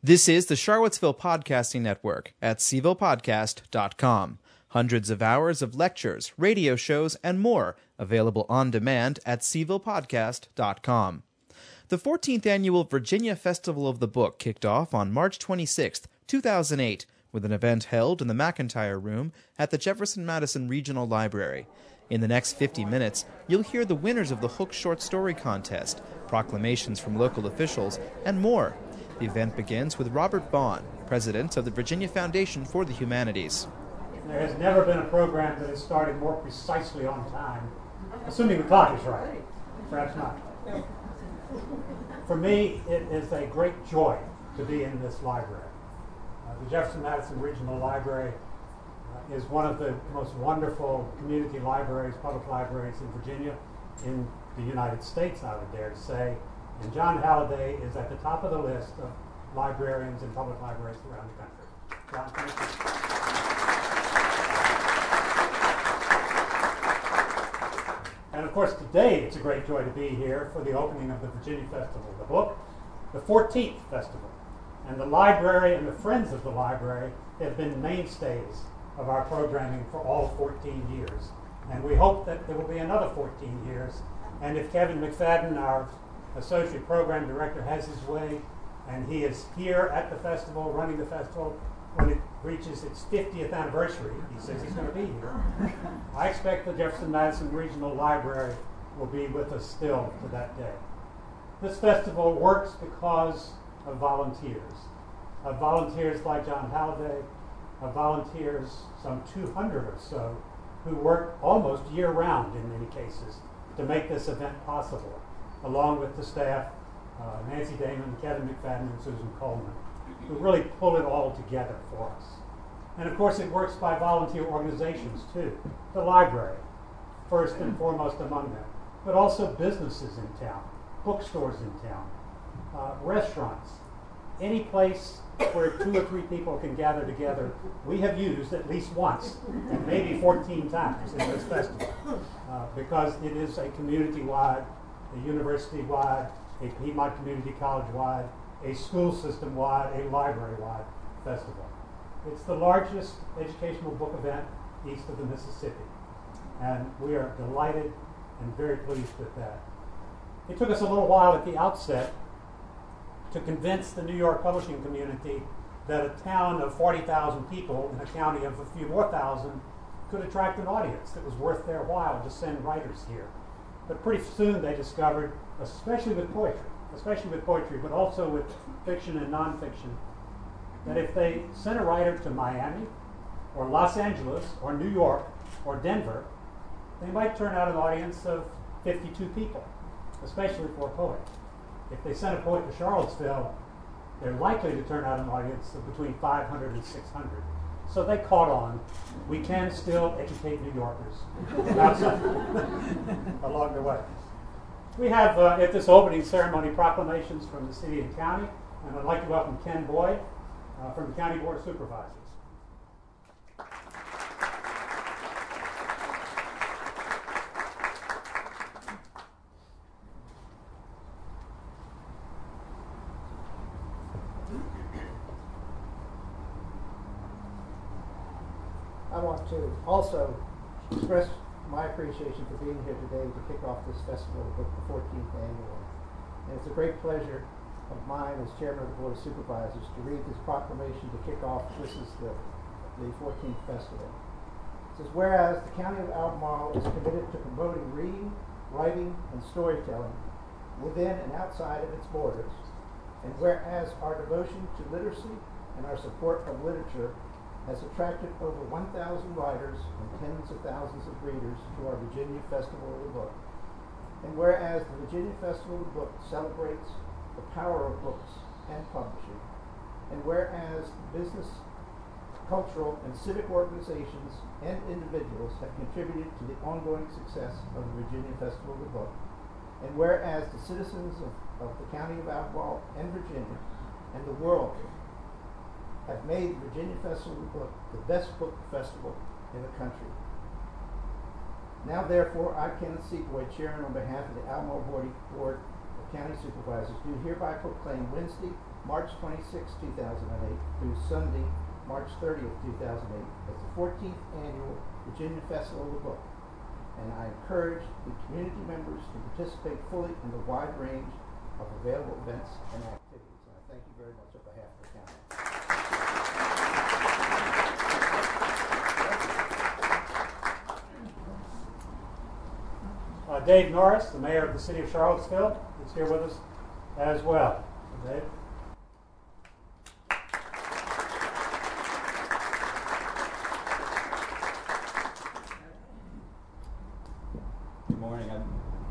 This is the Charlottesville Podcasting Network at cvillpodcast.com. Hundreds of hours of lectures, radio shows, and more available on demand at cvillpodcast.com. The 14th Annual Virginia Festival of the Book kicked off on March 26, 2008, with an event held in the McIntyre Room at the Jefferson Madison Regional Library. In the next 50 minutes, you'll hear the winners of the Hook Short Story Contest, proclamations from local officials, and more. The event begins with Robert Bond, president of the Virginia Foundation for the Humanities. There has never been a program that has started more precisely on time, assuming the clock is right. Perhaps not. For me, it is a great joy to be in this library. The Jefferson Madison Regional Library is one of the most wonderful community libraries, public libraries in Virginia, in the United States, I would dare to say. And John Halliday is at the top of the list of librarians in public libraries around the country. John, thank you. And of course, today it's a great joy to be here for the opening of the Virginia Festival of the Book, the 14th festival. And the library and the friends of the library have been mainstays of our programming for all 14 years. And we hope that there will be another 14 years. And if Kevin McFadden, our Associate Program Director, has his way, and he is here at the festival, running the festival, when it reaches its 50th anniversary, he says he's going to be here. I expect the Jefferson Madison Regional Library will be with us still to that day. This festival works because of volunteers like John Halliday, of volunteers, some 200 or so, who work almost year-round in many cases to make this event possible, along with the staff, Nancy Damon, Kevin McFadden, and Susan Coleman, who really pull it all together for us. And of course it works by volunteer organizations too. The library, first and foremost among them, but also businesses in town, bookstores in town, restaurants, any place where 2 or 3 people can gather together, we have used at least once, and maybe 14 times in this festival, because it is a community-wide, a university-wide, a Piedmont Community College-wide, a school system-wide, a library-wide festival. It's the largest educational book event east of the Mississippi, and we are delighted and very pleased with that. It took us a little while at the outset to convince the New York publishing community that a town of 40,000 people in a county of a few more thousand could attract an audience that was worth their while to send writers here. But pretty soon they discovered, especially with poetry, but also with fiction and nonfiction, that if they sent a writer to Miami or Los Angeles or New York or Denver, they might turn out an audience of 52 people, especially for a poet. If they sent a poet to Charlottesville, they're likely to turn out an audience of between 500 and 600. So they caught on. We can still educate New Yorkers along the way. We have at this opening ceremony proclamations from the city and county, and I'd like to welcome Ken Boyd from the County Board of Supervisors. I want to also express my appreciation for being here today to kick off this festival of the 14th annual. And it's a great pleasure of mine as chairman of the Board of Supervisors to read this proclamation to kick off. This is the 14th festival. It says, whereas the County of Albemarle is committed to promoting reading, writing, and storytelling within and outside of its borders, and whereas our devotion to literacy and our support of literature has attracted over 1,000 writers and tens of thousands of readers to our Virginia Festival of the Book. And whereas the Virginia Festival of the Book celebrates the power of books and publishing, and whereas business, cultural, and civic organizations and individuals have contributed to the ongoing success of the Virginia Festival of the Book, and whereas the citizens of the County of Albemarle and Virginia and the world have made the Virginia Festival of the Book the best book festival in the country. Now, therefore, I, Kenneth C. Boyd, Chairman on behalf of the Albemarle Board of County Supervisors, do hereby proclaim Wednesday, March 26, 2008 through Sunday, March 30th, 2008 as the 14th Annual Virginia Festival of the Book. And I encourage the community members to participate fully in the wide range of available events and activities. And I thank you very much on behalf of the county. Dave Norris, the mayor of the city of Charlottesville, is here with us as well. Dave? Good morning. I'm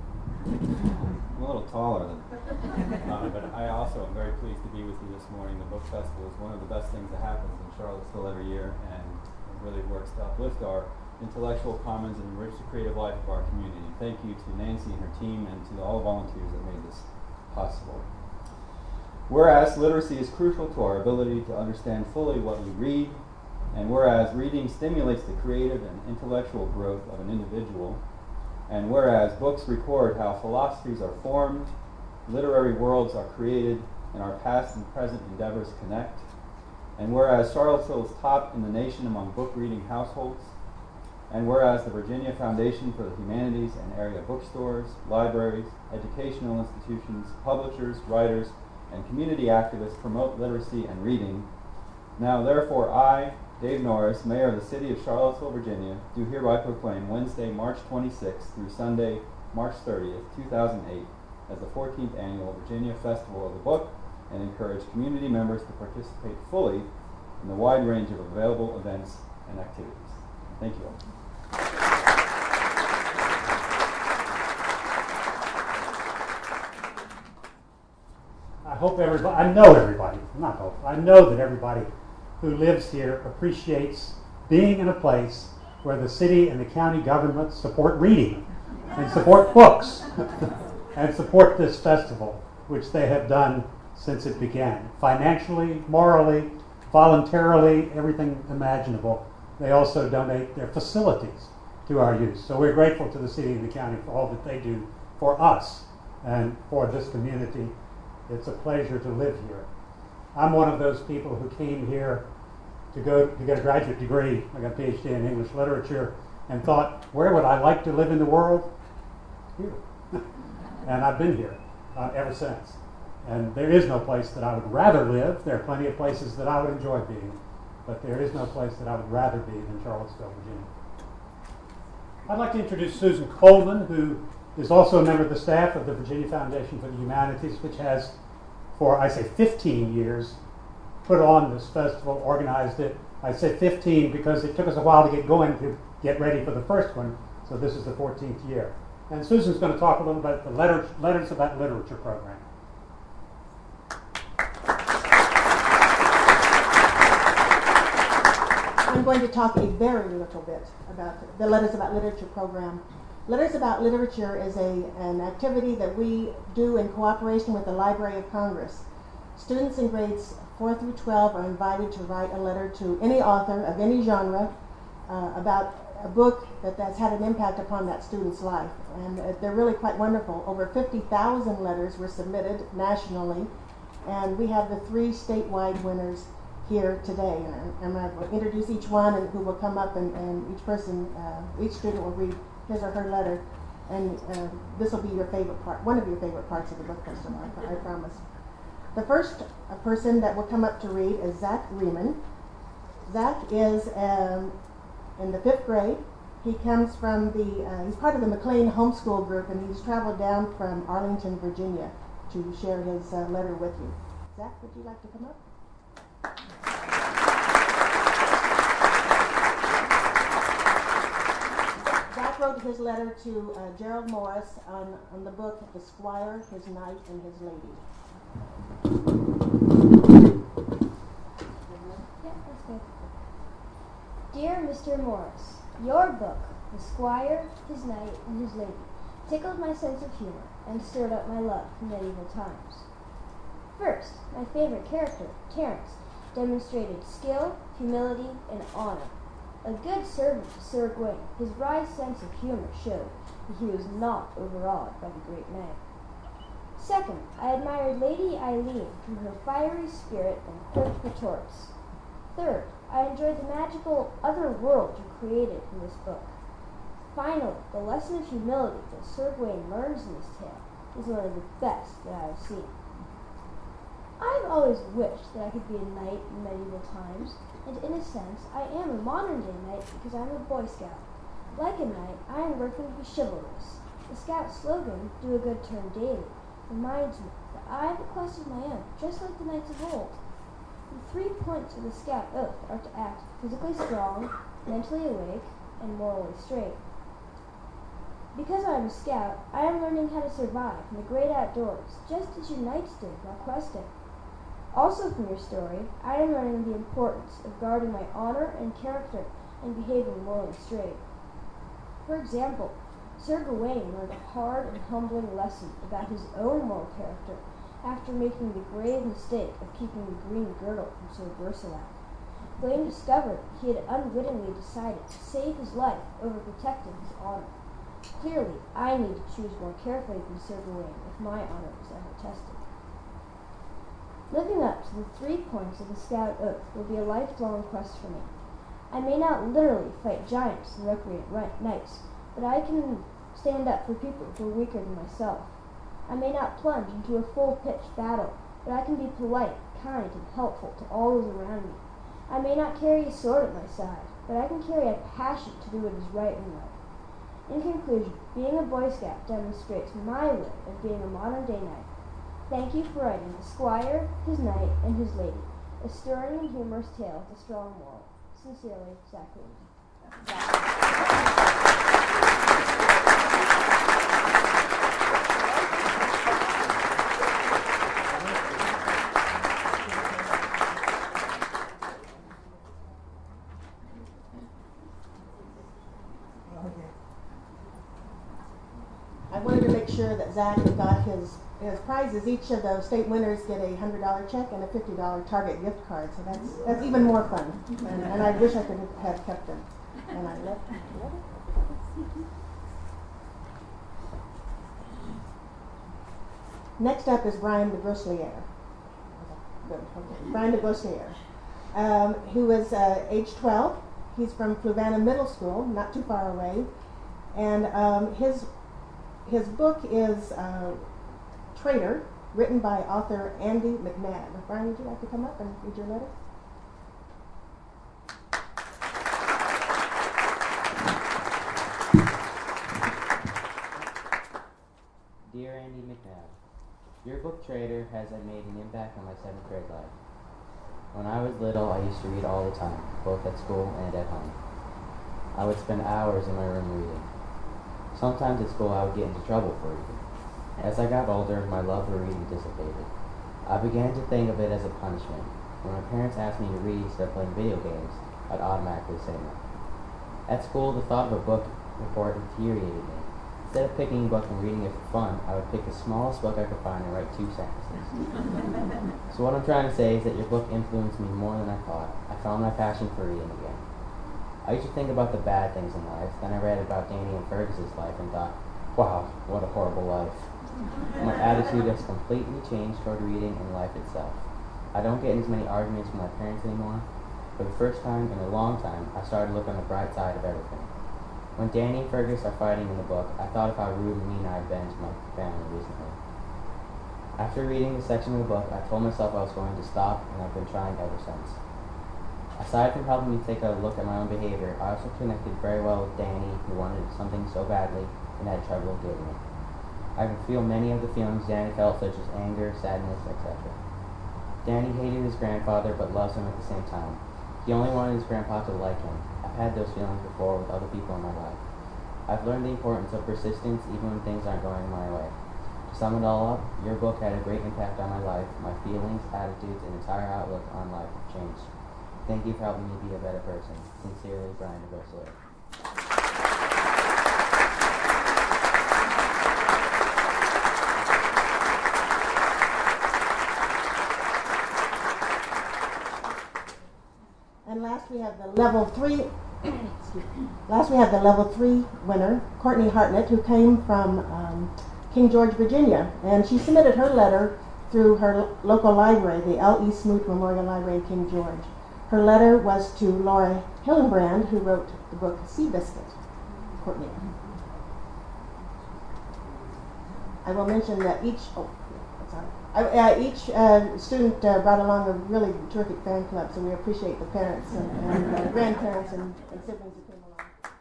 a little taller than, but I also am very pleased to be with you this morning. The book festival is one of the best things that happens in Charlottesville every year, and it really works to uplift our intellectual commons and enrich the creative life of our community. Thank you to Nancy and her team and to all the volunteers that made this possible. Whereas literacy is crucial to our ability to understand fully what we read, and whereas reading stimulates the creative and intellectual growth of an individual, and whereas books record how philosophies are formed, literary worlds are created, and our past and present endeavors connect, and whereas Charlottesville is top in the nation among book-reading households, and whereas the Virginia Foundation for the Humanities and area bookstores, libraries, educational institutions, publishers, writers, and community activists promote literacy and reading, now therefore I, Dave Norris, Mayor of the City of Charlottesville, Virginia, do hereby proclaim Wednesday, March 26th through Sunday, March 30th, 2008 as the 14th Annual Virginia Festival of the Book, and encourage community members to participate fully in the wide range of available events and activities. Thank you all. I know that everybody who lives here appreciates being in a place where the city and the county government support reading and support books and support this festival, which they have done since it began. Financially, morally, voluntarily, everything imaginable. They also donate their facilities to our use. So we're grateful to the city and the county for all that they do for us and for this community. It's a pleasure to live here. I'm one of those people who came here to get a graduate degree. I got a PhD in English literature and thought, where would I like to live in the world? Here. And I've been here ever since. And there is no place that I would rather live. There are plenty of places that I would enjoy being, but there is no place that I would rather be than Charlottesville, Virginia. I'd like to introduce Susan Coleman, who is also a member of the staff of the Virginia Foundation for the Humanities, which has, for I say 15 years, put on this festival, organized it. I say 15 because it took us a while to get going to get ready for the first one, so this is the 14th year. And Susan's going to talk a little about the Letters About Literature program. I'm going to talk a very little bit about the Letters About Literature program. Letters About Literature is an activity that we do in cooperation with the Library of Congress. Students in grades 4 through 12 are invited to write a letter to any author of any genre about a book that's had an impact upon that student's life. And they're really quite wonderful. Over 50,000 letters were submitted nationally, and we have the 3 statewide winners here today. And I will introduce each one, and who will come up, and each student will read his or her letter, and this will be your favorite part, one of your favorite parts of the book festival, I promise. The first person that will come up to read is Zach Riemann. Zach is in the 5th grade. He comes from he's part of the McLean Homeschool Group, and he's traveled down from Arlington, Virginia to share his letter with you. Zach, would you like to come up? Zach wrote his letter to Gerald Morris on the book The Squire, His Knight, and His Lady. Yeah, that's good. Dear Mr. Morris, your book, The Squire, His Knight, and His Lady, tickled my sense of humor and stirred up my love for medieval times. First, my favorite character, Terence, demonstrated skill, humility, and honor. A good servant to Sir Gawain, his wry sense of humor showed that he was not overawed by the great man. Second, I admired Lady Eileen from her fiery spirit and quick retorts. Third, I enjoyed the magical other world you created in this book. Finally, the lesson of humility that Sir Gawain learns in this tale is one of the best that I have seen. I've always wished that I could be a knight in medieval times, and in a sense, I am a modern-day knight because I'm a Boy Scout. Like a knight, I am working to be chivalrous. The Scout slogan, "Do a good turn daily," reminds me that I have a quest of my own, just like the knights of old. The 3 points of the Scout Oath are to act physically strong, mentally awake, and morally straight. Because I am a Scout, I am learning how to survive in the great outdoors, just as you knights did while questing. Also from your story, I am learning the importance of guarding my honor and character and behaving morally straight. For example, Sir Gawain learned a hard and humbling lesson about his own moral character after making the grave mistake of keeping the green girdle from Sir Bersilac. Gawain discovered he had unwittingly decided to save his life over protecting his honor. Clearly, I need to choose more carefully than Sir Gawain if my honor is ever tested. Living up to the 3 points of the Scout Oath will be a lifelong quest for me. I may not literally fight giants and recreant knights, but I can stand up for people who are weaker than myself. I may not plunge into a full-pitched battle, but I can be polite, kind, and helpful to all those around me. I may not carry a sword at my side, but I can carry a passion to do what is right in life. In conclusion, being a Boy Scout demonstrates my way of being a modern-day knight. Thank you for writing The Squire, His Knight, and His Lady, a stirring and humorous tale with a strong moral. Sincerely, Zach Williams. I wanted to make sure that Zach got his prizes. Each of the state winners get a $100 check and a $50 Target gift card. So that's even more fun. And I wish I could have kept them. And I left them. Next up is Brian de Grosselier. Good. Okay. Brian de Grosselier, who is age 12. He's from Fluvanna Middle School, not too far away. And his book is Traitor, written by author Andy McNabb. Brian, would you like to come up and read your letter? Dear Andy McNabb, your book Traitor has made an impact on my 7th grade life. When I was little, I used to read all the time, both at school and at home. I would spend hours in my room reading. Sometimes at school I would get into trouble for reading. As I got older, my love for reading dissipated. I began to think of it as a punishment. When my parents asked me to read instead of playing video games, I'd automatically say no. At school, the thought of a book report infuriated me. Instead of picking a book and reading it for fun, I would pick the smallest book I could find and write 2 sentences. So what I'm trying to say is that your book influenced me more than I thought. I found my passion for reading again. I used to think about the bad things in life, then I read about Danny and Fergus's life and thought, wow, what a horrible life. My attitude has completely changed toward reading and life itself. I don't get into many arguments with my parents anymore. For the first time in a long time, I started to look on the bright side of everything. When Danny and Fergus are fighting in the book, I thought of how rude and mean I had been to my family recently. After reading this section of the book, I told myself I was going to stop, and I've been trying ever since. Aside from helping me take a look at my own behavior, I also connected very well with Danny, who wanted something so badly and had trouble getting it. I can feel many of the feelings Danny felt, such as anger, sadness, etc. Danny hated his grandfather, but loves him at the same time. He only wanted his grandpa to like him. I've had those feelings before with other people in my life. I've learned the importance of persistence even when things aren't going my way. To sum it all up, your book had a great impact on my life. My feelings, attitudes, and entire outlook on life have changed. Thank you for helping me be a better person. Sincerely, Brian de Grosselier. And last we have the level 3 Last we have the level 3 winner, Courtney Hartnett, who came from King George, Virginia, and she submitted her letter through her local library, the L.E. Smoot Memorial Library in King George. Her letter was to Laura Hillenbrand, who wrote the book Seabiscuit. Courtney. I will mention that each student brought along a really terrific fan club, so we appreciate the parents and grandparents and siblings who came along.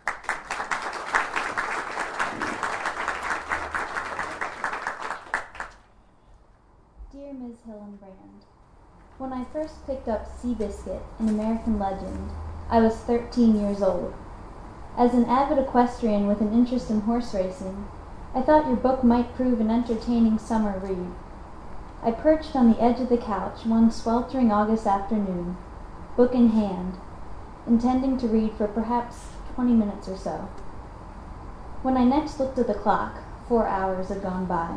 Dear Ms. Hillenbrand, when I first picked up Seabiscuit, an American legend, I was 13 years old. As an avid equestrian with an interest in horse racing, I thought your book might prove an entertaining summer read. I perched on the edge of the couch one sweltering August afternoon, book in hand, intending to read for perhaps 20 minutes or so. When I next looked at the clock, 4 hours had gone by.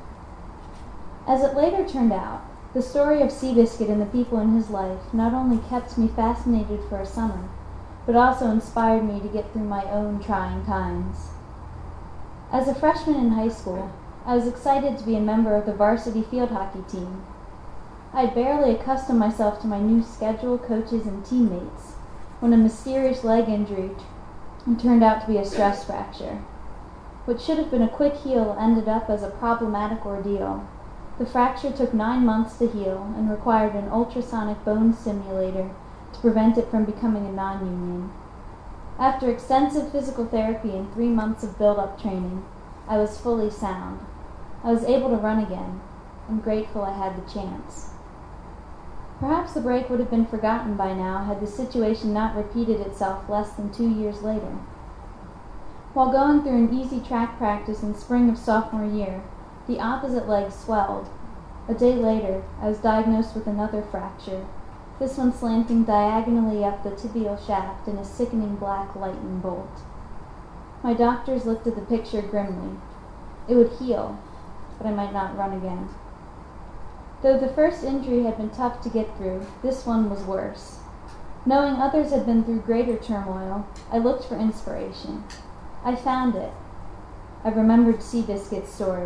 As it later turned out, the story of Seabiscuit and the people in his life not only kept me fascinated for a summer, but also inspired me to get through my own trying times. As a freshman in high school, I was excited to be a member of the varsity field hockey team. I had barely accustomed myself to my new schedule, coaches, and teammates when a mysterious leg injury turned out to be a stress fracture. What should have been a quick heal ended up as a problematic ordeal. The fracture took 9 months to heal and required an ultrasonic bone stimulator to prevent it from becoming a non-union. After extensive physical therapy and 3 months of build-up training, I was fully sound. I was able to run again. I'm grateful I had the chance. Perhaps the break would have been forgotten by now had the situation not repeated itself less than 2 years later. While going through an easy track practice in spring of sophomore year, the opposite leg swelled. A day later, I was diagnosed with another fracture, this one slanting diagonally up the tibial shaft in a sickening black lightning bolt. My doctors looked at the picture grimly. It would heal, but I might not run again. Though the first injury had been tough to get through, this one was worse. Knowing others had been through greater turmoil, I looked for inspiration. I found it. I remembered Seabiscuit's story.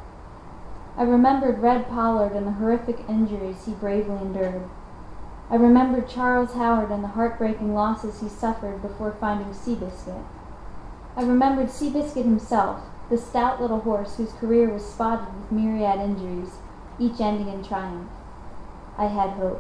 I remembered Red Pollard and the horrific injuries he bravely endured. I remembered Charles Howard and the heartbreaking losses he suffered before finding Seabiscuit. I remembered Seabiscuit himself, the stout little horse whose career was spotted with myriad injuries, each ending in triumph. I had hope.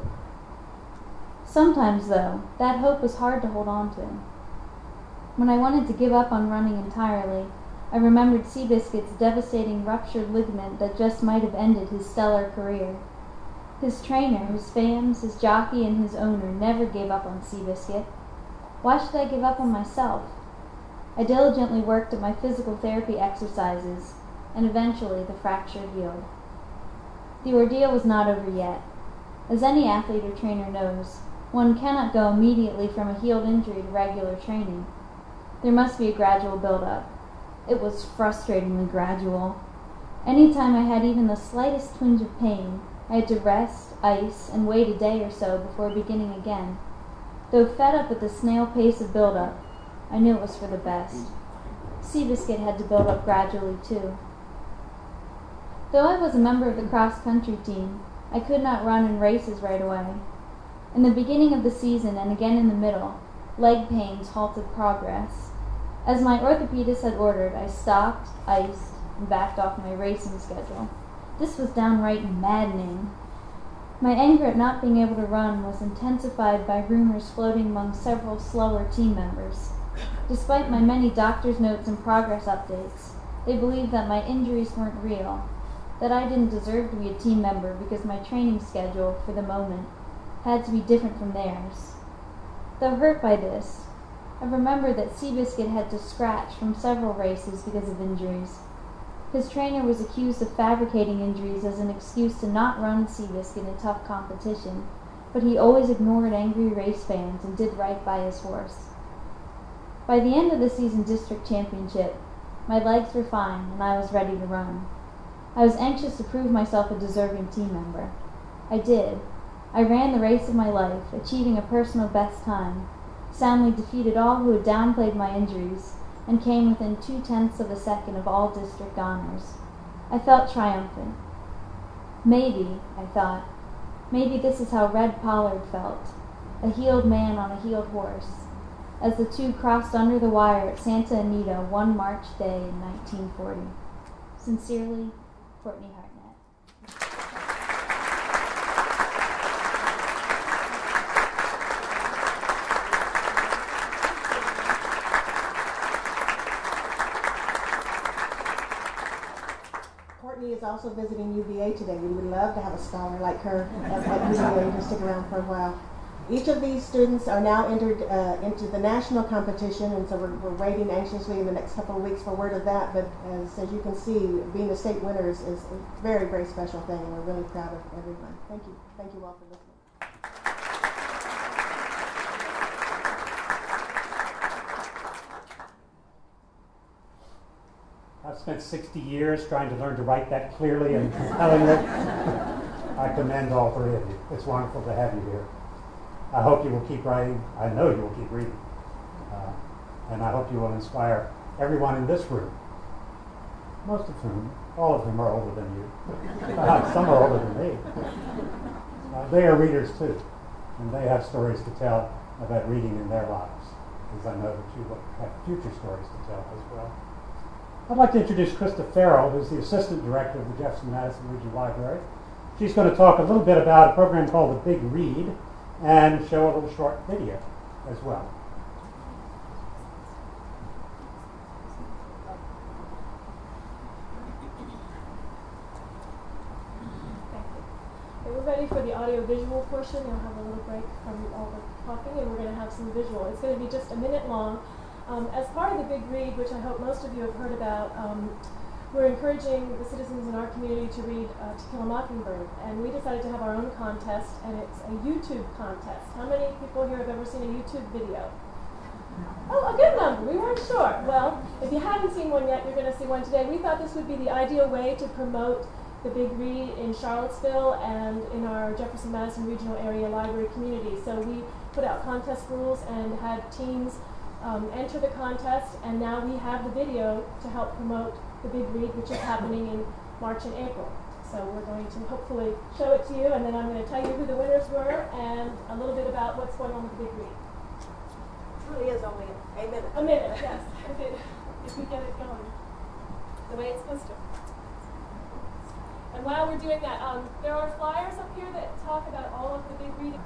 Sometimes, though, that hope was hard to hold on to. When I wanted to give up on running entirely, I remembered Seabiscuit's devastating ruptured ligament that just might have ended his stellar career. His trainer, his fans, his jockey, and his owner never gave up on Seabiscuit. Why should I give up on myself? I diligently worked at my physical therapy exercises, and eventually the fracture healed. The ordeal was not over yet. As any athlete or trainer knows, one cannot go immediately from a healed injury to regular training. There must be a gradual build-up. It was frustratingly gradual. Any time I had even the slightest twinge of pain, I had to rest, ice, and wait a day or so before beginning again. Though fed up at the snail pace of build-up, I knew it was for the best. Seabiscuit had to build up gradually, too. Though I was a member of the cross-country team, I could not run in races right away. In the beginning of the season and again in the middle, leg pains halted progress. As my orthopedist had ordered, I stopped, iced, and backed off my racing schedule. This was downright maddening. My anger at not being able to run was intensified by rumors floating among several slower team members. Despite my many doctor's notes and progress updates, they believed that my injuries weren't real, that I didn't deserve to be a team member because my training schedule, for the moment, had to be different from theirs. Though hurt by this, I remembered that Seabiscuit had to scratch from several races because of injuries. His trainer was accused of fabricating injuries as an excuse to not run Seabiscuit in tough competition, but he always ignored angry race fans and did right by his horse. By the end of the season district championship, my legs were fine and I was ready to run. I was anxious to prove myself a deserving team member. I did. I ran the race of my life, achieving a personal best time, soundly defeated all who had downplayed my injuries, and came within 0.2 of a second of all district honors. I felt triumphant. Maybe, I thought, maybe this is how Red Pollard felt, a healed man on a healed horse, as the two crossed under the wire at Santa Anita one March day in 1940. Sincerely, Courtney Hartnett. Courtney is also visiting UVA today. We would love to have a scholar like her at UVA to stick around for a while. Each of these students are now entered into the national competition, and so we're waiting anxiously in the next couple of weeks for word of that. But as you can see, being the state winners is a very, very special thing, and we're really proud of everyone. Thank you. Thank you all for listening. I've spent 60 years trying to learn to write that clearly and compellingly. I commend all three of you. It's wonderful to have you here. I hope you will keep writing. I know you will keep reading. And I hope you will inspire everyone in this room, most of whom, all of whom are older than you. Some are older than me. They are readers too, and they have stories to tell about reading in their lives, as I know that you will have future stories to tell as well. I'd like to introduce Krista Farrell, who's the Assistant Director of the Jefferson Madison Regional Library. She's going to talk a little bit about a program called The Big Read and show a little short video as well. Okay, we're ready for the audio-visual portion. You'll have a little break from all the talking, and we're going to have some visual. It's going to be just a minute long. As part of the Big Read, which I hope most of you have heard about, we're encouraging the citizens in our community to read To Kill a Mockingbird, and we decided to have our own contest, and it's a YouTube contest. How many people here have ever seen a YouTube video? Oh, a good number. We weren't sure. Well, if you haven't seen one yet, you're going to see one today. We thought this would be the ideal way to promote the Big Read in Charlottesville and in our Jefferson-Madison Regional Area Library community. So we put out contest rules and had teams enter the contest, and now we have the video to help promote the Big Read, which is happening in March and April. So we're going to hopefully show it to you, and then I'm going to tell you who the winners were and a little bit about what's going on with the Big Read. It really is only a minute. A minute, yes, if we get it going the way it's supposed to. And while we're doing that, there are flyers up here that talk about all of the Big Read.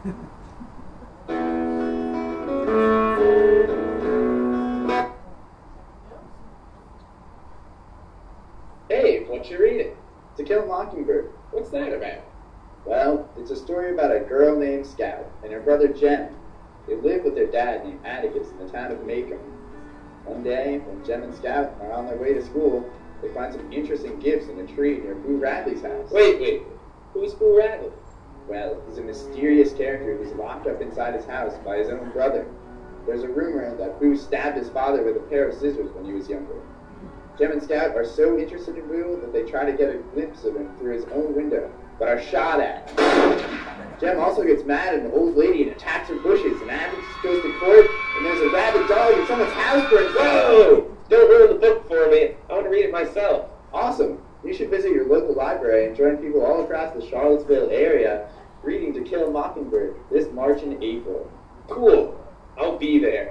Hey, what you reading? To Kill a Mockingbird. What's that about? Well, it's a story about a girl named Scout and her brother Jem. They live with their dad named Atticus in the town of Macomb. One day, when Jem and Scout are on their way to school, they find some interesting gifts in a tree near Boo Radley's house. Wait. Who's Boo Radley? Well, he's a mysterious character who's locked up inside his house by his own brother. There's a rumor that Boo stabbed his father with a pair of scissors when he was younger. Jem and Scout are so interested in Boo that they try to get a glimpse of him through his own window, but are shot at. Jem also gets mad at an old lady and attacks her bushes, and Atticus goes to court, and there's a rabid dog and someone's house burns. Whoa! Don't ruin the book for me. I want to read it myself. Awesome. You should visit your local library and join people all across the Charlottesville area reading To Kill a Mockingbird this March and April. Cool. I'll be there.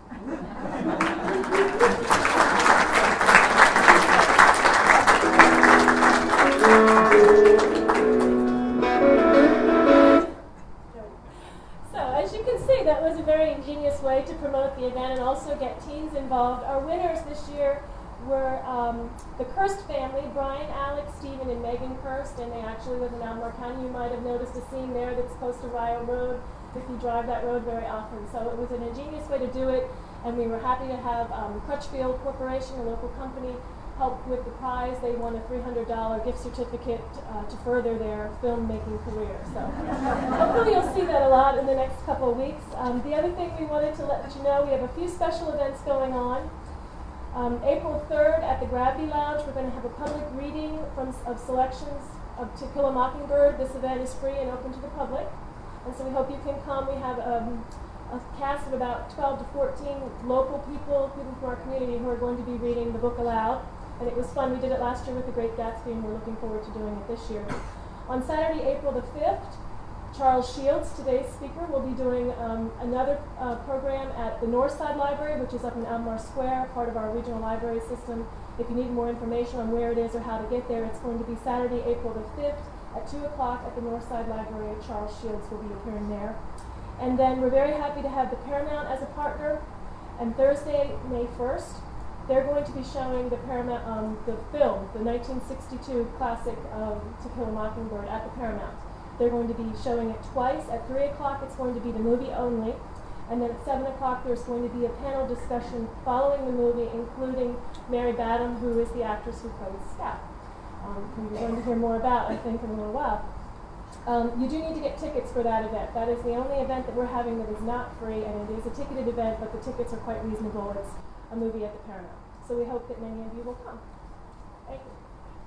So, as you can see, that was a very ingenious way to promote the event and also get teens involved. Our winners this year were the Kirst family, Brian, Alex, Stephen, and Megan Kirst, and they actually live in Elmore County. You might have noticed a scene there that's close to Rio Road if you drive that road very often. So it was an ingenious way to do it, and we were happy to have Crutchfield Corporation, a local company, help with the prize. They won a $300 gift certificate to further their filmmaking career. So hopefully you'll see that a lot in the next couple of weeks. The other thing we wanted to let you know, we have a few special events going on. April 3rd at the Gravity Lounge, we're going to have a public reading of selections of To Kill a Mockingbird. This event is free and open to the public, and so we hope you can come. We have a cast of about 12 to 14 local people from our community who are going to be reading the book aloud. And it was fun. We did it last year with The Great Gatsby, and we're looking forward to doing it this year. On Saturday, April the 5th, Charles Shields, today's speaker, will be doing another program at the Northside Library, which is up in Albemarle Square, part of our regional library system. If you need more information on where it is or how to get there, it's going to be Saturday, April the 5th at 2 o'clock at the Northside Library. Charles Shields will be appearing there. And then we're very happy to have the Paramount as a partner. And Thursday, May 1st, they're going to be showing the Paramount, the film, the 1962 classic To Kill a Mockingbird at the Paramount. They're going to be showing it twice. At 3 o'clock, it's going to be the movie only. And then at 7 o'clock, there's going to be a panel discussion following the movie, including Mary Badham, who is the actress who plays Scout, who you're going to hear more about, I think, in a little while. You do need to get tickets for that event. That is the only event that we're having that is not free, and it is a ticketed event, but the tickets are quite reasonable. It's a movie at the Paramount. So we hope that many of you will come. Thank you.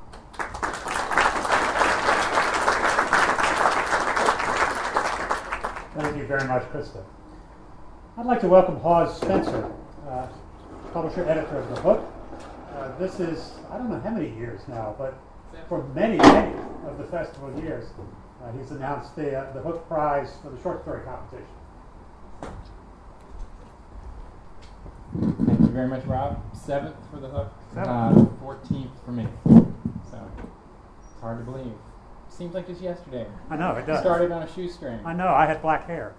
Thank you very much, Krista. I'd like to welcome Hawes Spencer, publisher, editor of the book. This is, I don't know how many years now, but for many, many of the festival years, he's announced the Hook Prize for the short story competition. Thank you very much, Rob. 7th for the Hook, 14th for me. So it's hard to believe. Seems like it's yesterday. I know, it does. Started on a shoestring. I know, I had black hair.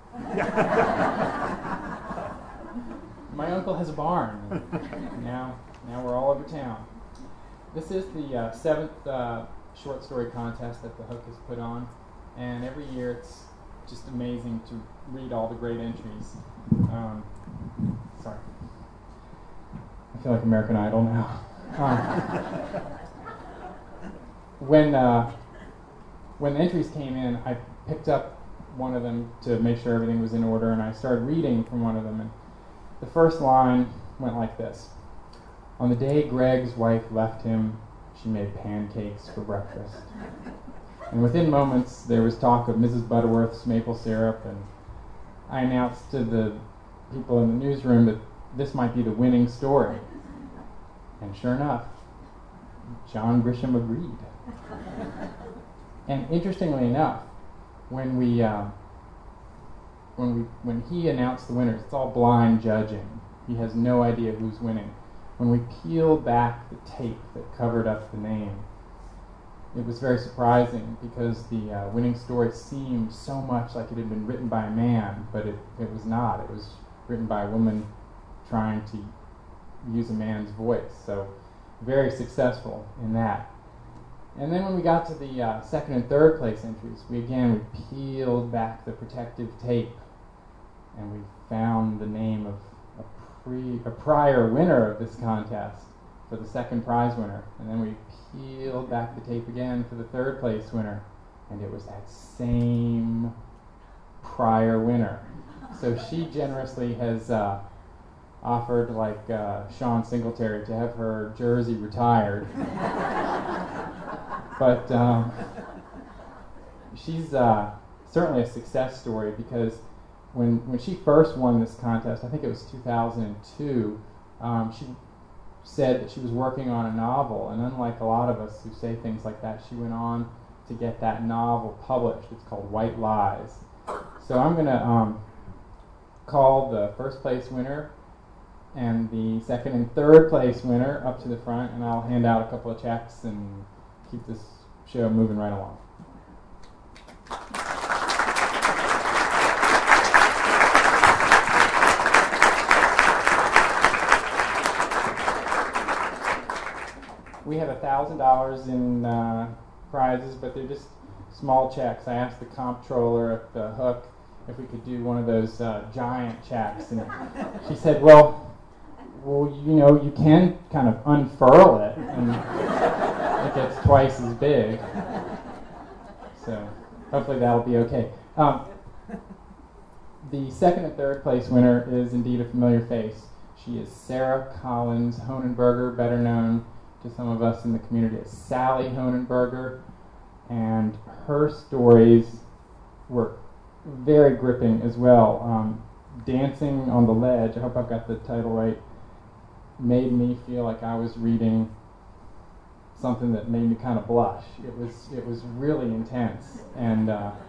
My uncle has a barn. Now we're all over town. This is the 7th short story contest that the Hook has put on, and every year it's just amazing to read all the great entries. Sorry. I feel like American Idol now. When the entries came in, I picked up one of them to make sure everything was in order, and I started reading from one of them. And the first line went like this: "On the day Greg's wife left him, she made pancakes for breakfast." And within moments, there was talk of Mrs. Butterworth's maple syrup, and I announced to the people in the newsroom that this might be the winning story. And sure enough, John Grisham agreed. And interestingly enough, when he announced the winners, it's all blind judging. He has no idea who's winning. When we peeled back the tape that covered up the name, it was very surprising because the winning story seemed so much like it had been written by a man, but it was not. It was written by a woman trying to use a man's voice. So very successful in that. And then when we got to the second and third place entries, we peeled back the protective tape, and we found the name of a prior winner of this contest for the second prize winner. And then we peeled back the tape again for the third place winner, and it was that same prior winner. So she generously has offered, like Sean Singletary, to have her jersey retired. But she's certainly a success story, because when she first won this contest, I think it was 2002, she said that she was working on a novel, and unlike a lot of us who say things like that, she went on to get that novel published. It's called White Lies. So I'm going to call the first place winner and the second and third place winner up to the front, and I'll hand out a couple of checks and keep this show moving right along. We have $1,000 in prizes, but they're just small checks. I asked the comptroller at the Hook if we could do one of those giant checks, and she said, well, you know, you can kind of unfurl it, and it gets twice as big. So hopefully that'll be okay. The second and third place winner is indeed a familiar face. She is Sarah Collins Honenberger, better known to some of us in the community as Sally Honenberger, and her stories were very gripping as well. Dancing on the Ledge, I hope I've got the title right, made me feel like I was reading something that made me kind of blush. It was really intense, and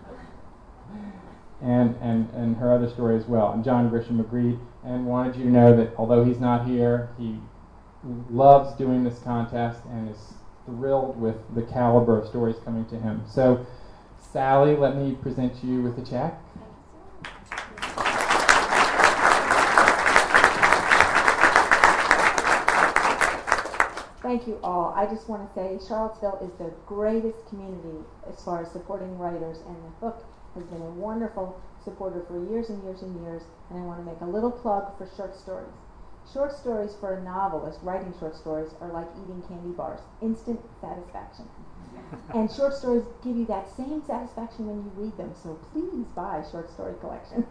her other story as well. And John Grisham agreed and wanted you to know that although he's not here, he loves doing this contest and is thrilled with the caliber of stories coming to him. So, Sally, let me present you with a check. Thank you all. I just want to say Charlottesville is the greatest community as far as supporting writers, and the book has been a wonderful supporter for years and years and years, and I want to make a little plug for short stories. Short stories for a novelist, writing short stories, are like eating candy bars, instant satisfaction. And short stories give you that same satisfaction when you read them, so please buy short story collections.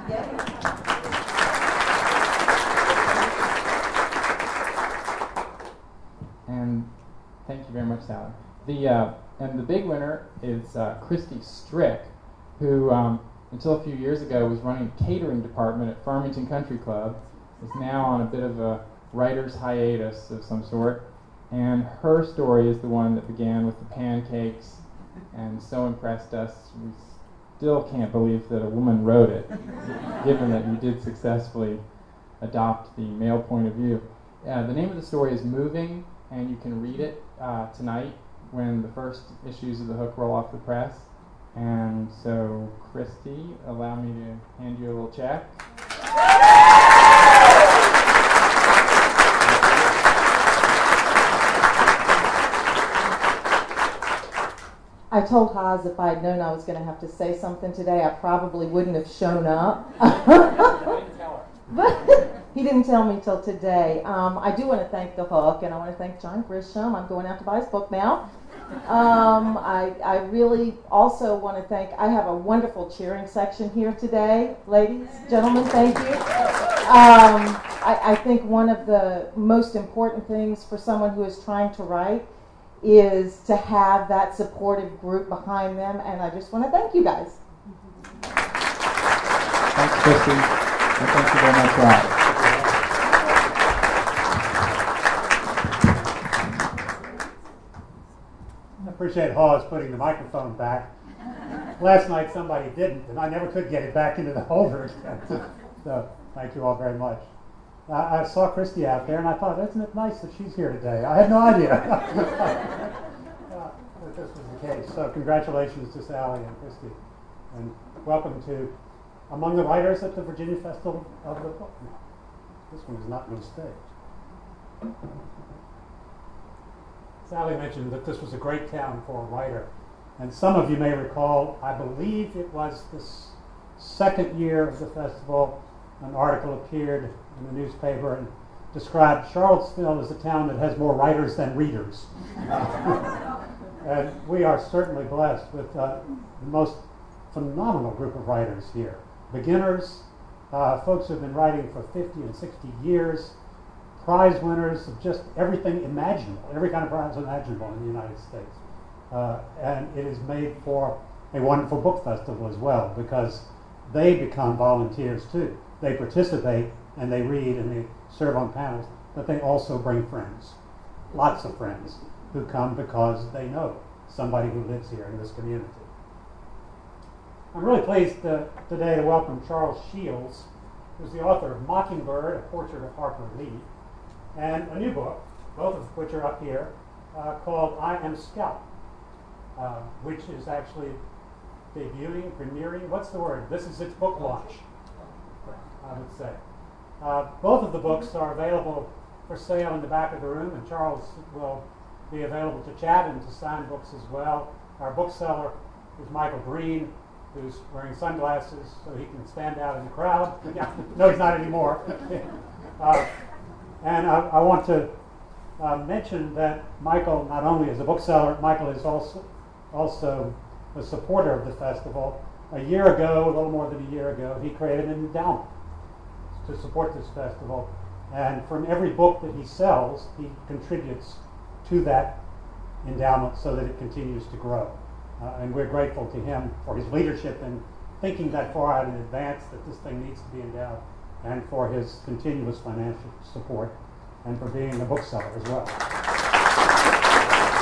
And thank you very much, Sally. And the big winner is Christy Strick, who until a few years ago was running the catering department at Farmington Country Club, is now on a bit of a writer's hiatus of some sort. And her story is the one that began with the pancakes and so impressed us. We still can't believe that a woman wrote it, given that you did successfully adopt the male point of view. The name of the story is Moving, and you can read it tonight when the first issues of The Hook roll off the press. And so, Christy, allow me to hand you a little check. I told Haas if I had known I was going to have to say something today, I probably wouldn't have shown up. But he didn't tell me till today. I do want to thank The Hook, and I want to thank John Grisham. I'm going out to buy his book now. I really also want to thank, I have a wonderful cheering section here today. Ladies, gentlemen, thank you. I think one of the most important things for someone who is trying to write is to have that supportive group behind them, and I just want to thank you guys. Thanks, Christy, and thank you very much, Rob. I appreciate Hawes putting the microphone back. Last night somebody didn't, and I never could get it back into the holder again. So thank you all very much. I saw Christy out there, and I thought, isn't it nice that she's here today? I had no idea that this was the case. So congratulations to Sally and Christy, and welcome to Among the Writers at the Virginia Festival of the Book. No, this one is not no stage. Sally mentioned that this was a great town for a writer, and some of you may recall, I believe it was the second year of the festival, an article appeared in the newspaper and described Charlottesville as a town that has more writers than readers. And we are certainly blessed with the most phenomenal group of writers here. Beginners, folks who have been writing for 50 and 60 years, prize winners of just everything imaginable, every kind of prize imaginable in the United States. And it is made for a wonderful book festival as well, because they become volunteers too. They participate and they read and they serve on panels, but they also bring friends, lots of friends, who come because they know somebody who lives here in this community. I'm really pleased today to welcome Charles Shields, who's the author of Mockingbird, A Portrait of Harper Lee, and a new book, both of which are up here, called I Am Scout, which is actually debuting, premiering, what's the word? This is its book launch, I would say. Both of the books are available for sale in the back of the room, and Charles will be available to chat and to sign books as well. Our bookseller is Michael Green, who's wearing sunglasses so he can stand out in the crowd. No, he's not anymore. And I want to mention that Michael not only is a bookseller, Michael is also a supporter of the festival. A year ago, a little more than a year ago, he created an endowment to support this festival. And from every book that he sells, he contributes to that endowment so that it continues to grow. And we're grateful to him for his leadership in thinking that far out in advance that this thing needs to be endowed, and for his continuous financial support, and for being a bookseller as well.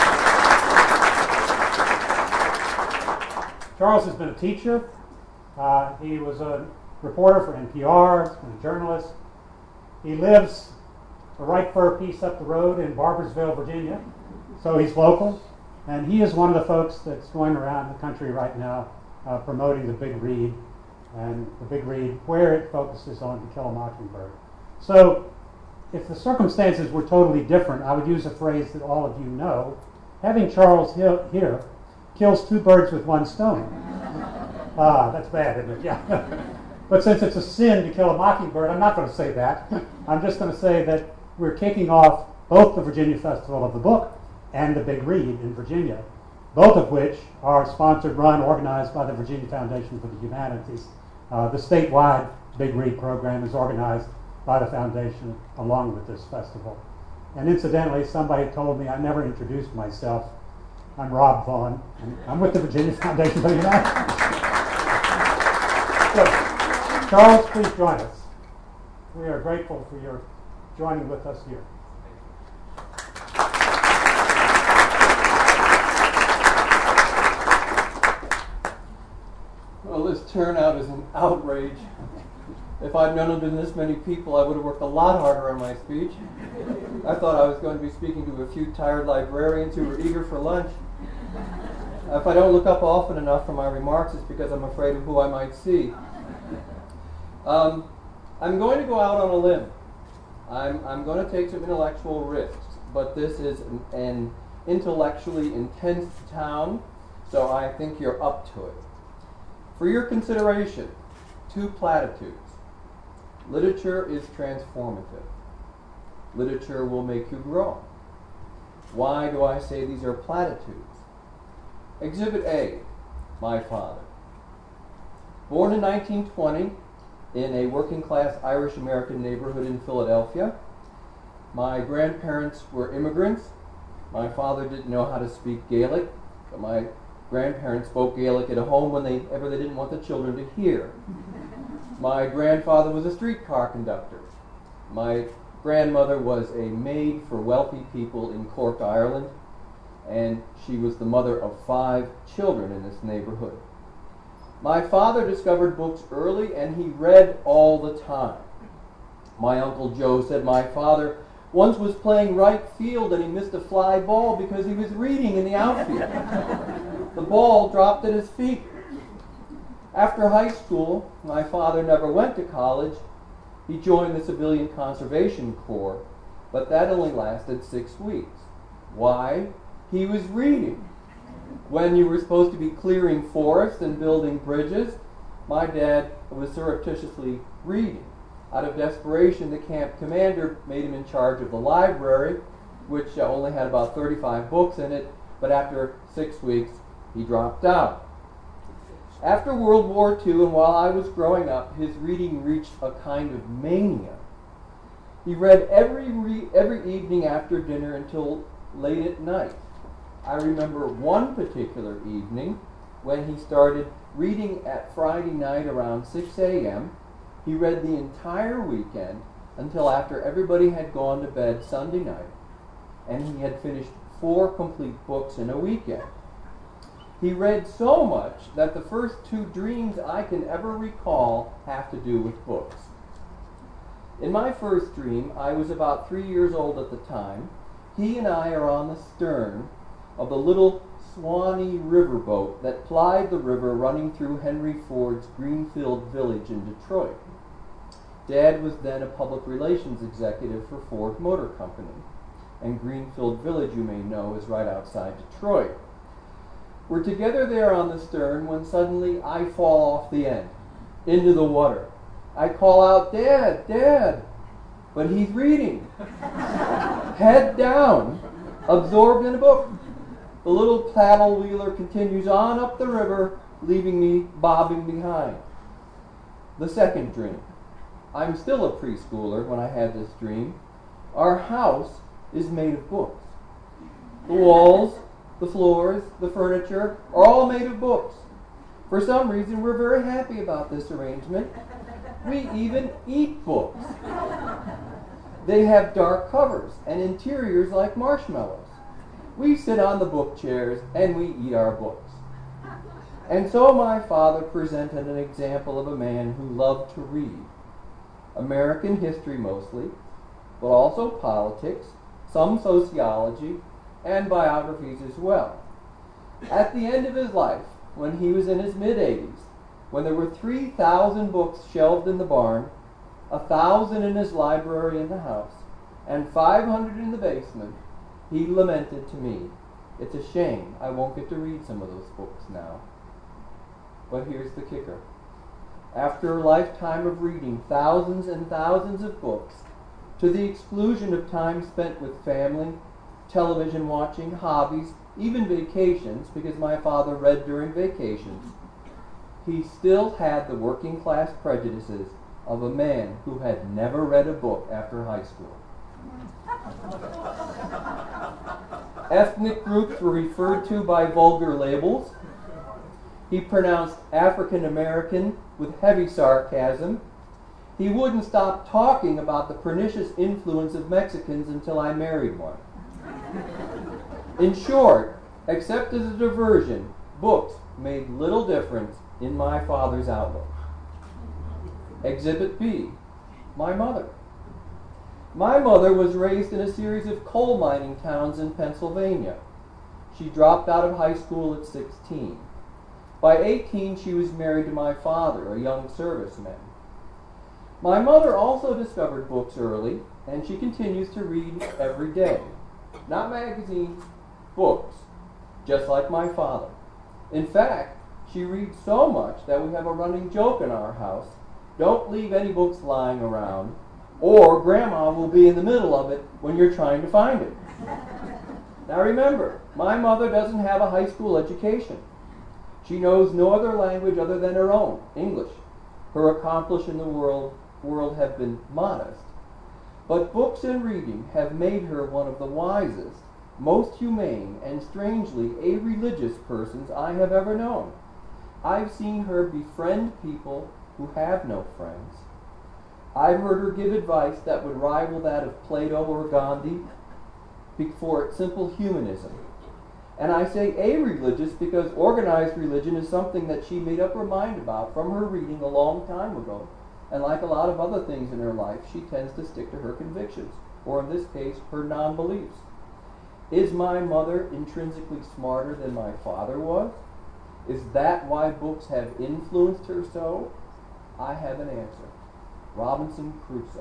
Charles has been a teacher. He was a reporter for NPR, he's been a journalist. He lives right for a piece up the road in Barboursville, Virginia. So he's local. And he is one of the folks that's going around the country right now promoting the Big Read, and the Big Read where it focuses on To Kill a Mockingbird. So if the circumstances were totally different, I would use a phrase that all of you know. Having Charles here kills two birds with one stone. That's bad, isn't it? Yeah. But since it's a sin to kill a mockingbird, I'm not going to say that. I'm just going to say that we're kicking off both the Virginia Festival of the Book and the Big Read in Virginia, both of which are sponsored, run, organized by the Virginia Foundation for the Humanities. The statewide Big Read program is organized by the foundation along with this festival. And incidentally, somebody told me I never introduced myself. I'm Rob Vaughn, and I'm with the Virginia Foundation for the Humanities. So, Charles, please join us. We are grateful for your joining with us here. Well, this turnout is an outrage. If I'd known there'd been this many people, I would have worked a lot harder on my speech. I thought I was going to be speaking to a few tired librarians who were eager for lunch. If I don't look up often enough for my remarks, it's because I'm afraid of who I might see. I'm going to go out on a limb. I'm going to take some intellectual risks, but this is an intellectually intense town, so I think you're up to it. For your consideration, two platitudes. Literature is transformative. Literature will make you grow. Why do I say these are platitudes? Exhibit A, my father. Born in 1920 in a working-class Irish-American neighborhood in Philadelphia. My grandparents were immigrants. My father didn't know how to speak Gaelic, but my grandparents spoke Gaelic at home whenever they didn't want the children to hear. My grandfather was a streetcar conductor. My grandmother was a maid for wealthy people in Cork, Ireland, and she was the mother of 5 children in this neighborhood. My father discovered books early, and he read all the time. My Uncle Joe said my father once was playing right field and he missed a fly ball because he was reading in the outfield. The ball dropped at his feet. After high school, my father never went to college. He joined the Civilian Conservation Corps, but that only lasted 6 weeks. Why? He was reading. When you were supposed to be clearing forests and building bridges, my dad was surreptitiously reading. Out of desperation, the camp commander made him in charge of the library, which only had about 35 books in it, but after 6 weeks, he dropped out. After World War II, and while I was growing up, his reading reached a kind of mania. He read every evening after dinner until late at night. I remember one particular evening when he started reading at Friday night around 6 a.m. He read the entire weekend until after everybody had gone to bed Sunday night, and he had finished 4 complete books in a weekend. He read so much that the first 2 dreams I can ever recall have to do with books. In my first dream, I was about 3 years old at the time. He and I are on the stern of the little Swanee riverboat that plied the river running through Henry Ford's Greenfield Village in Detroit. Dad was then a public relations executive for Ford Motor Company, and Greenfield Village, you may know, is right outside Detroit. We're together there on the stern when suddenly I fall off the end, into the water. I call out, "Dad, Dad!" But he's reading. Head down, absorbed in a book. The little paddle wheeler continues on up the river, leaving me bobbing behind. The second dream. I'm still a preschooler when I had this dream. Our house is made of books. The walls, the floors, the furniture are all made of books. For some reason, we're very happy about this arrangement. We even eat books. They have dark covers and interiors like marshmallows. We sit on the book chairs and we eat our books. And so my father presented an example of a man who loved to read. American history mostly, but also politics, some sociology, and biographies as well. At the end of his life, when he was in his mid-80s, when there were 3,000 books shelved in the barn, 1,000 in his library in the house, and 500 in the basement, he lamented to me, "It's a shame I won't get to read some of those books now." But here's the kicker. After a lifetime of reading thousands and thousands of books, to the exclusion of time spent with family, television watching, hobbies, even vacations, because my father read during vacations, he still had the working class prejudices of a man who had never read a book after high school. Ethnic groups were referred to by vulgar labels. He pronounced African American with heavy sarcasm. He wouldn't stop talking about the pernicious influence of Mexicans until I married one. In short, except as a diversion, books made little difference in my father's outlook. Exhibit B, my mother. My mother was raised in a series of coal mining towns in Pennsylvania. She dropped out of high school at 16. By 18, she was married to my father, a young serviceman. My mother also discovered books early, and she continues to read every day. Not magazines, books, just like my father. In fact, she reads so much that we have a running joke in our house: don't leave any books lying around, or Grandma will be in the middle of it when you're trying to find it. Now remember, my mother doesn't have a high school education. She knows no other language other than her own, English. Her accomplishments in the world have been modest. But books and reading have made her one of the wisest, most humane, and strangely a-religious persons I have ever known. I've seen her befriend people who have no friends. I've heard her give advice that would rival that of Plato or Gandhi for its simple humanism. And I say a-religious because organized religion is something that she made up her mind about from her reading a long time ago. And like a lot of other things in her life, she tends to stick to her convictions, or in this case, her non-beliefs. Is my mother intrinsically smarter than my father was? Is that why books have influenced her so? I have an answer. Robinson Crusoe.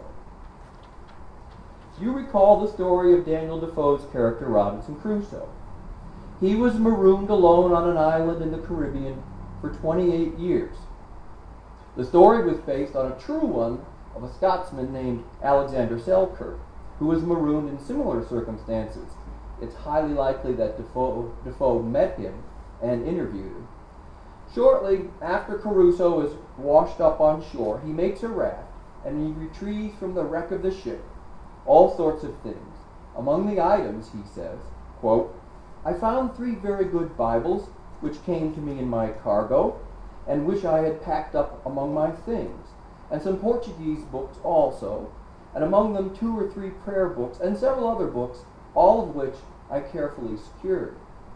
You recall the story of Daniel Defoe's character Robinson Crusoe. He was marooned alone on an island in the Caribbean for 28 years. The story was based on a true one of a Scotsman named Alexander Selkirk, who was marooned in similar circumstances. It's highly likely that Defoe met him and interviewed him. Shortly after Crusoe is washed up on shore, he makes a raft and he retrieves from the wreck of the ship all sorts of things. Among the items, he says, quote, "I found 3 very good Bibles, which came to me in my cargo, and which I had packed up among my things, and some Portuguese books also, and among them 2 or 3 prayer books, and several other books, all of which I carefully secured.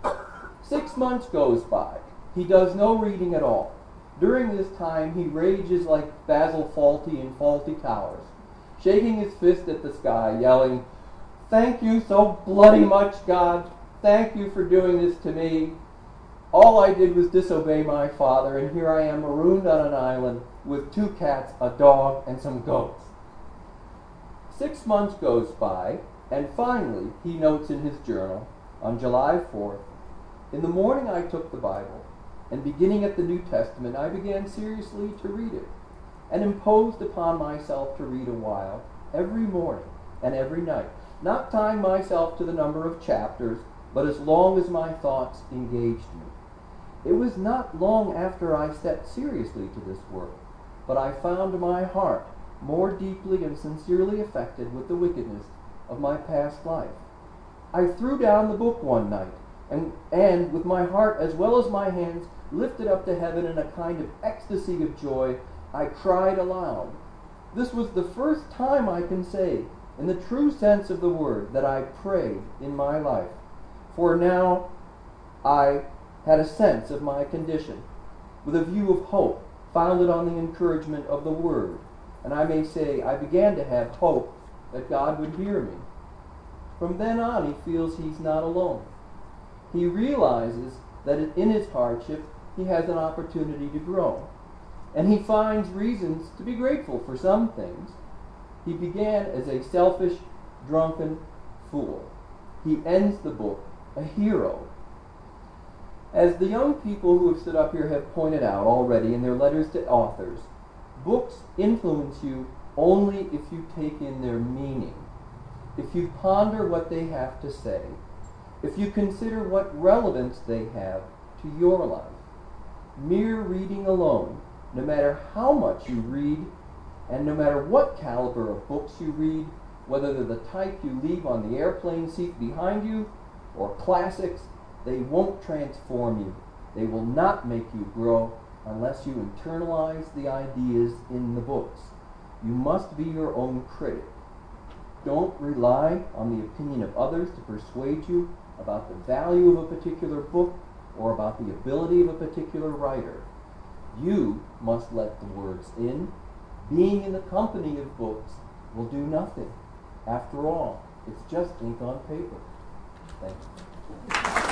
6 months goes by. He does no reading at all. During this time, he rages like Basil Fawlty in Fawlty Towers, shaking his fist at the sky, yelling, 'Thank you so bloody much, God. Thank you for doing this to me. All I did was disobey my father, and here I am marooned on an island with 2 cats, a dog, and some goats.' 6 months goes by, and finally he notes in his journal, on July 4th, 'In the morning I took the Bible, and beginning at the New Testament, I began seriously to read it, and imposed upon myself to read a while, every morning and every night, not tying myself to the number of chapters, but as long as my thoughts engaged me. It was not long after I set seriously to this work, but I found my heart more deeply and sincerely affected with the wickedness of my past life. I threw down the book one night, and with my heart as well as my hands lifted up to heaven in a kind of ecstasy of joy, I cried aloud. This was the first time I can say, in the true sense of the word, that I prayed in my life. For now I had a sense of my condition, with a view of hope, founded on the encouragement of the Word. And I may say, I began to have hope that God would hear me. From then on, he feels he's not alone. He realizes that in his hardship, he has an opportunity to grow. And he finds reasons to be grateful for some things. He began as a selfish, drunken fool. He ends the book a hero. As the young people who have stood up here have pointed out already in their letters to authors, books influence you only if you take in their meaning, if you ponder what they have to say, if you consider what relevance they have to your life. Mere reading alone, no matter how much you read, and no matter what caliber of books you read, whether they're the type you leave on the airplane seat behind you, or classics, they won't transform you. They will not make you grow unless you internalize the ideas in the books. You must be your own critic. Don't rely on the opinion of others to persuade you about the value of a particular book or about the ability of a particular writer. You must let the words in. Being in the company of books will do nothing. After all, it's just ink on paper. Thank you.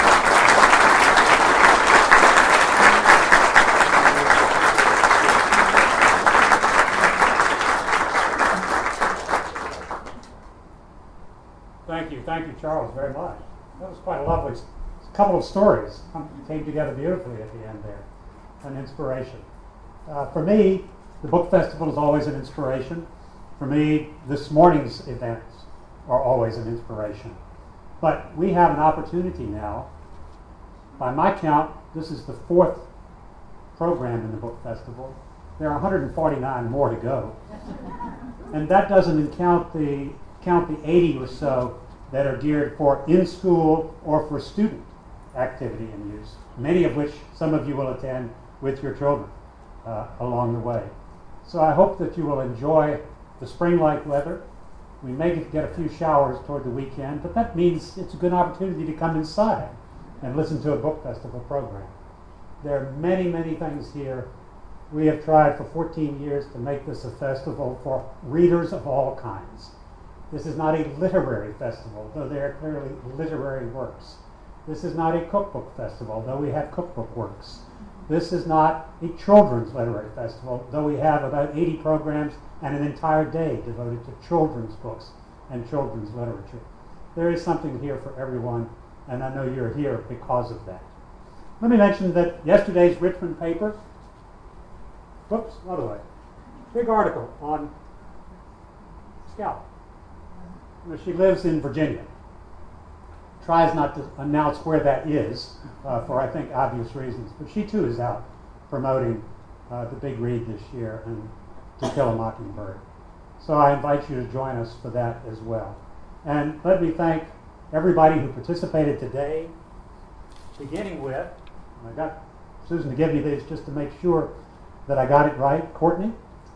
Thank you, Charles, very much. That was quite a lovely couple of stories. Came together beautifully at the end there. An inspiration. For me, the book festival is always an inspiration. For me, this morning's events are always an inspiration. But we have an opportunity now. By my count, this is the 4th program in the book festival. There are 149 more to go. And that doesn't count the 80 or so that are geared for in-school or for student activity and use, many of which some of you will attend with your children along the way. So I hope that you will enjoy the spring-like weather. We may get a few showers toward the weekend, but that means it's a good opportunity to come inside and listen to a book festival program. There are many, many things here. We have tried for 14 years to make this a festival for readers of all kinds. This is not a literary festival, though there are clearly literary works. This is not a cookbook festival, though we have cookbook works. This is not a children's literary festival, though we have about 80 programs and an entire day devoted to children's books and children's literature. There is something here for everyone, and I know you're here because of that. Let me mention that yesterday's Richmond paper, whoops, another way, big article on Scout. She lives in Virginia. Tries not to announce where that is for, I think, obvious reasons. But she, too, is out promoting the big read this year and To Kill a Mockingbird. So I invite you to join us for that as well. And let me thank everybody who participated today, beginning with, I got Susan to give me these just to make sure that I got it right, Courtney,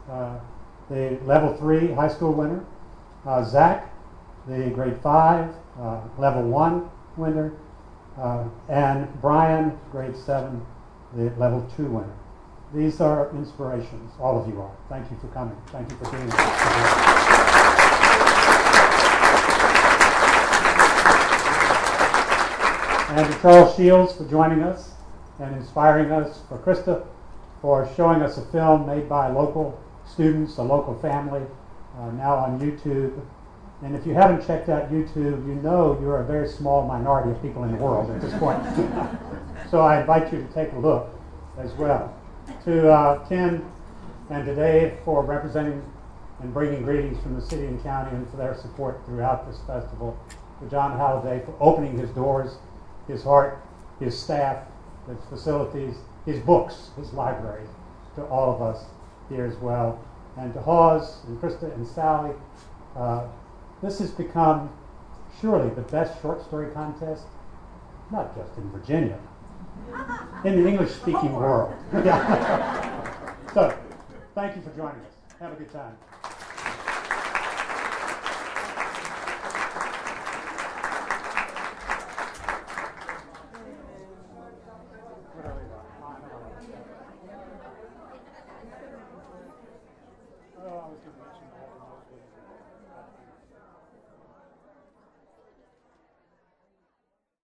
the level 3 high school winner, Zach, the grade 5 level 1 winner, and Brian, grade 7, the level 2 winner. These are inspirations, all of you are. Thank you for coming. Thank you for being here. And to Charles Shields for joining us and inspiring us, for Krista for showing us a film made by local students, a local family, now on YouTube. And if you haven't checked out YouTube, you know you're a very small minority of people in the world at this point. So I invite you to take a look as well. To Ken and to Dave for representing and bringing greetings from the city and county and for their support throughout this festival. To John Halliday for opening his doors, his heart, his staff, his facilities, his books, his library, to all of us here as well. And to Hawes and Krista and Sally, this has become surely the best short story contest, not just in Virginia, in the English-speaking world. So, thank you for joining us. Have a good time. What are we doing? was going to mention all the most